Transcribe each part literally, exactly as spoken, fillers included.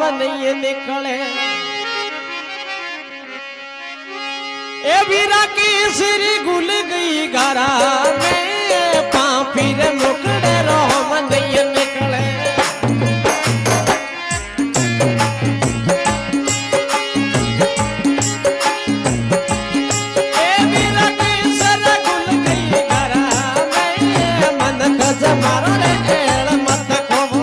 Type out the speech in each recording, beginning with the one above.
नहीं निकले ए वीरा की सिरी गुल गई गारा में पापी रे मुकड़े रोम नहीं निकले ए वीरा की सिरी गुल गई गारा में मन खज मारो रे एल मत खोवो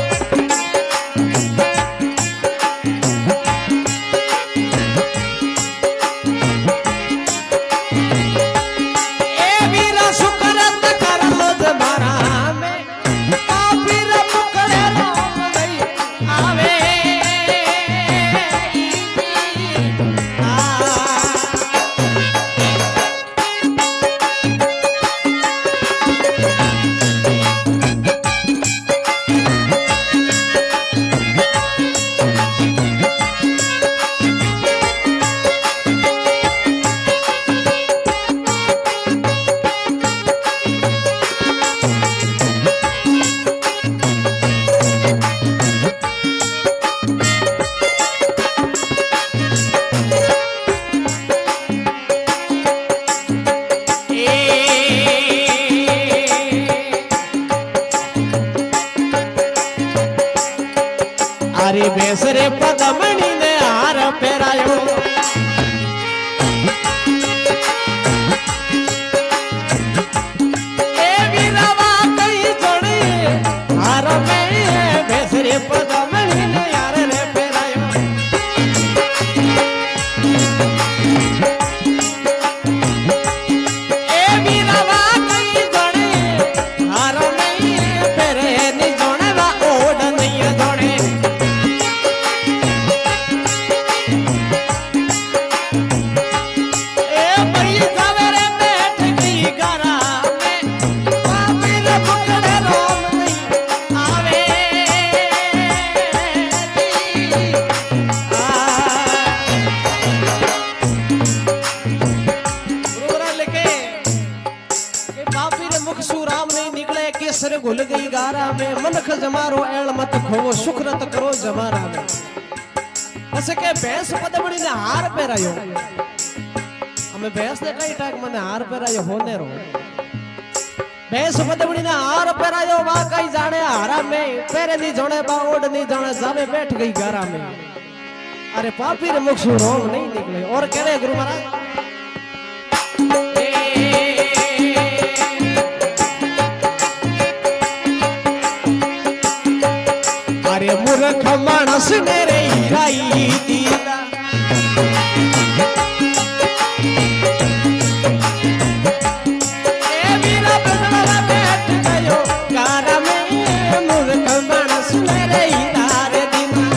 अरे बेसरे पदमणि ने हार फेरायो ए वीरवा कई जोड़ी हार में बेसरे पदमणि ने हार रे फेरायो ए वीरवा कई जोड़ी हार में फेरे नि जोड़े वा ओड नहीं जोड़े केसर घुल गई गारा में मनख जमारो एल मत खोवो शुक्रत करो जमारा में ऐसे के भैंस पदमणि ने हार पहरायो हमें भैंस ने कई टाक मने हार पहरायो होने रो भैंस पदमणि ने हार पहरायो वा कई जाने हारा में पेरे नी जोड़े बा ओड नी जाने जावे बैठ गई गारा में अरे पापी रे मुख सु रोम नहीं निकले और कह रहे गुरु महाराज अरे मूर्ख मानस ने रे हीराई दीदा ए वीरा बदला बैठ गयो गारा में मूर्ख मानस ने रे हीरा रे दीदा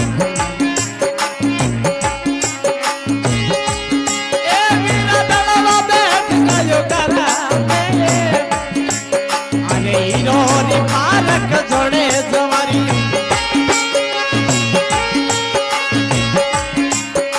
ए वीरा बदला बैठ गयो गारा में अरे हीरो रे पारक जोड़े जवारी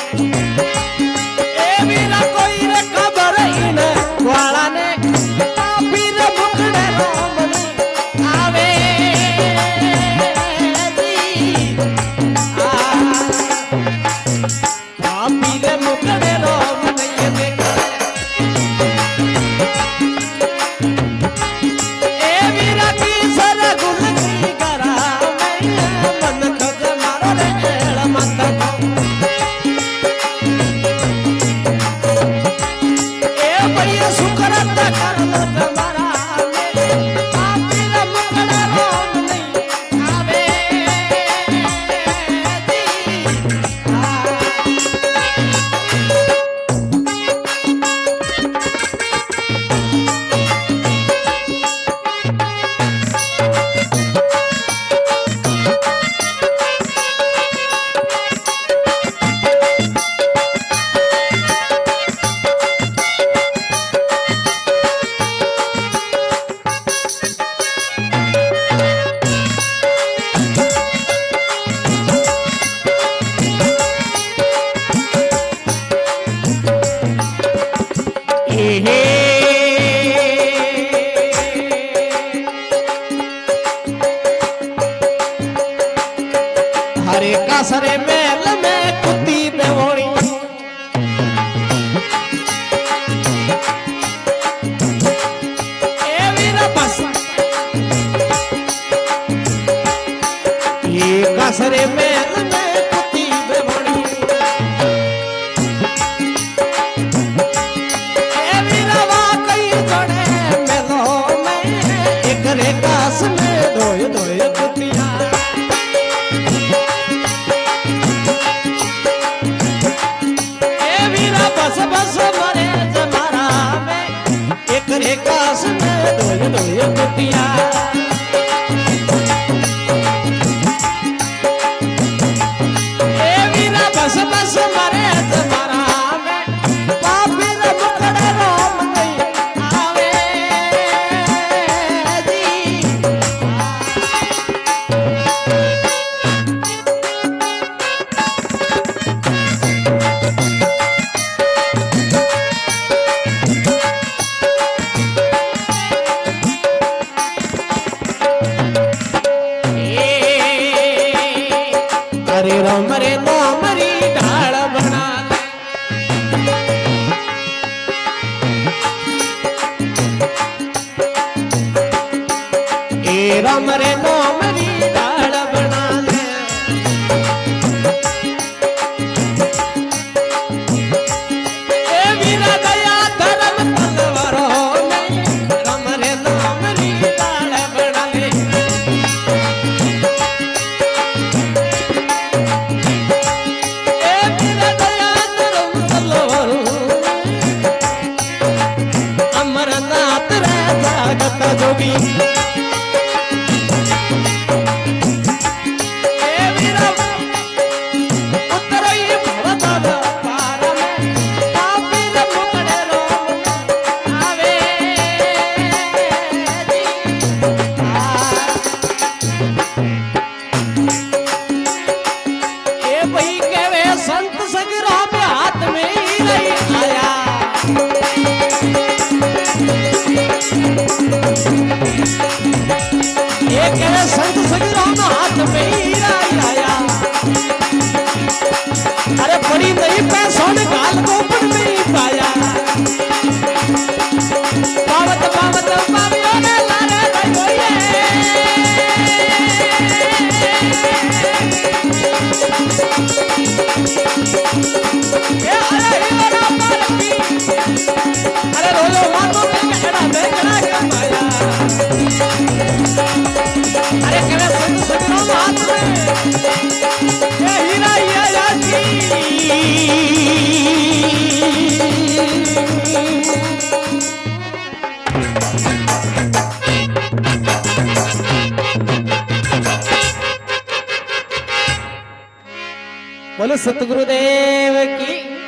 कसरे मेल में कुत्ती बेवोणी ए वीरा बस ये कसरे मेल में कुत्ती बेवोणी ए वीरा वाकई जोड़े मेलो में एक रे कास में दोय दोय कुत्तियां बस बस मरे जमारा में एक रे कास में दोय दोय कुत्तियां ए वीरा बस बस मरे जमारा में पापी रे मुकड़े रोम नहीं आवे जी हरे राम रे नाम री ढाल बना ले ए राम रे नाम री ढाल बना ले ए वीरा दया धर्म तलवारों में राम रे नाम री ढाल बना ले अमरनाथ रे जागत जोगी ए वीरा उतरई भवतल पार में पापी रे मुकड़े रोम आवे ए भाई केवे संत सगरा में हाथ में ही नहीं आया एक है संत सगराम हाथ में ही आया अरे बड़ी नहीं पैसों ने गाल गोपन में ही पाया पावत पावत पावियों ने लारे दयोये ये अरे ही वाला पारपी अरे रोलो वालों में कहना देखना क्या पाया अरे केवे संत सगराम हाथ में ए हीरा या याची बोलो सतगुरुदेव की